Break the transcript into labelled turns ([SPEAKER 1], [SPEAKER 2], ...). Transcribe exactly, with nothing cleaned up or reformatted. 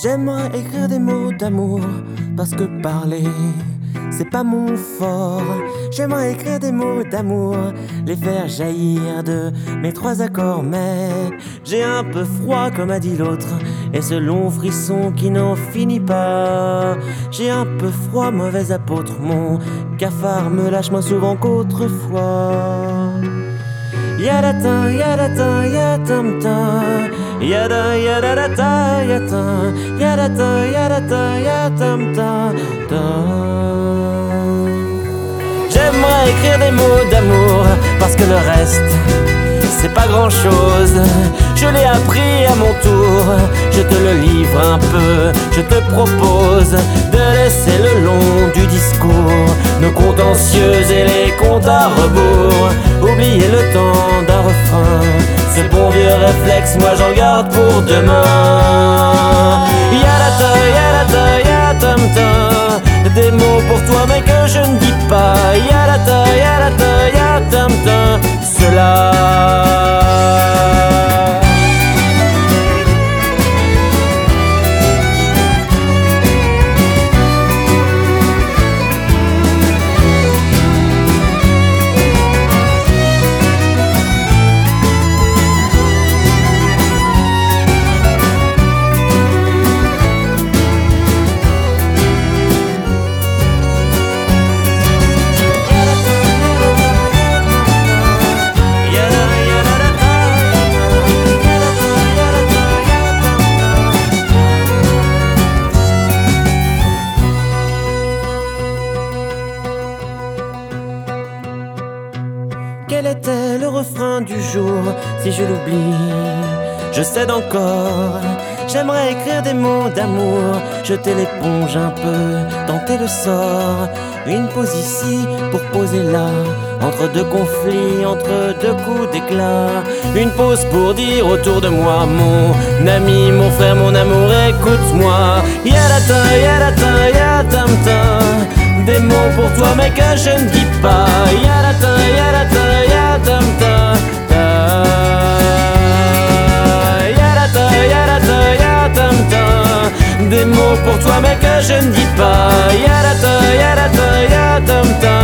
[SPEAKER 1] J'aimerais écrire des mots d'amour, parce que parler, c'est pas mon fort. J'aimerais écrire des mots d'amour, les faire jaillir de mes trois accords. Mais j'ai un peu froid comme a dit l'autre, et ce long frisson qui n'en finit pas. J'ai un peu froid, mauvais apôtre, mon cafard me lâche moins souvent qu'autrefois. Yadata, yadata, yatamta, yada, yadadata, yata, yadata, yadata, yatamta, ta. J'aimerais écrire des mots d'amour, parce que le reste, c'est pas grand chose. Je l'ai appris à mon tour, je te le livre un peu. Je te propose de laisser le long du discours nos contentieux et les comptes à rebours. Oublier le temps d'un refrain, ce bon vieux réflexe, moi j'en garde pour demain. Yadata, yadata, yatamta, des mots pour toi mais que je ne dis pas. Yadata, yadata, yatamta, cela. Quel était le refrain du jour? Si je l'oublie, je cède encore. J'aimerais écrire des mots d'amour, jeter l'éponge un peu, tenter le sort. Une pause ici pour poser là, entre deux conflits, entre deux coups d'éclat. Une pause pour dire autour de moi, mon ami, mon frère, mon amour, écoute-moi. Yadata, yadata, yatamta, des mots pour toi mais que je ne dis pas. Yadata, yadata, yatamta, ta. Yadata, yadata, yatamta, des mots pour toi mais que je ne dis pas. Yadata, yadata, yatamta.